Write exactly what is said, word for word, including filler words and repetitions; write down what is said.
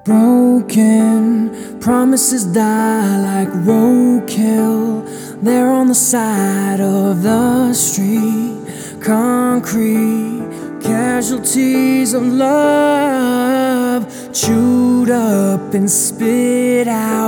Broken promises die like roadkill. They're on the side of the street. Concrete casualties of love, chewed up and spit out.